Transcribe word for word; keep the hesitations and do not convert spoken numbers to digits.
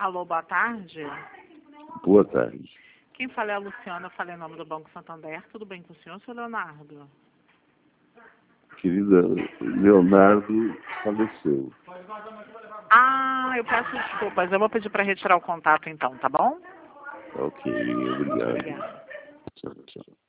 Alô, boa tarde. Boa tarde. Quem fala é a Luciana, eu falei em nome do Banco Santander. Tudo bem com o senhor, seu Leonardo? Querida, Leonardo faleceu. Ah, eu peço desculpas. Eu vou pedir para retirar o contato então, tá bom? Ok, obrigado. Obrigada. Tchau, tchau.